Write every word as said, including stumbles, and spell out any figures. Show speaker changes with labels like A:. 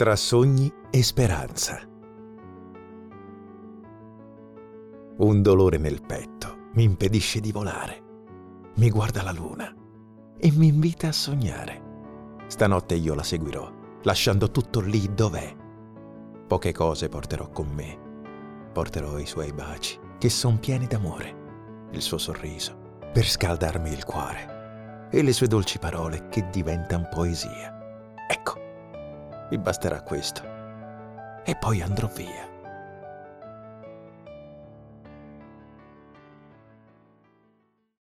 A: tra sogni e speranza. Un dolore nel petto mi impedisce di volare. Mi guarda la luna e mi invita a sognare. Stanotte io la seguirò, lasciando tutto lì dov'è. Poche cose porterò con me. Porterò i suoi baci, che son pieni d'amore, il suo sorriso, per scaldarmi il cuore, e le sue dolci parole che diventan poesia. Ecco, mi basterà questo, e poi andrò via.